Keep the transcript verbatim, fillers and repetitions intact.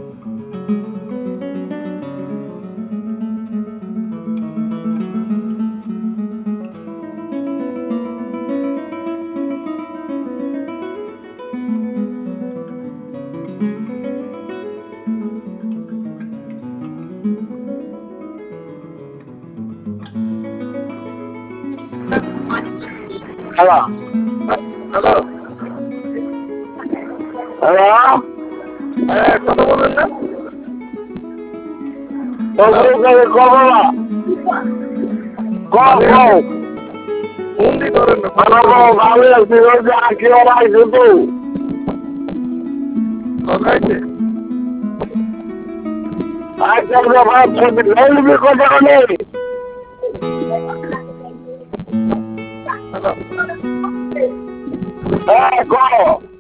Hello. Hello, Hello. হ্যাঁ কথা বলেন না। কবলা কব বন্দি করেন না, ভালো লাগছে কি ওরা আইসে তো ঠকাইছে। আজকাল রেলবে কথা নেই হ্যালো, হ্যাঁ কো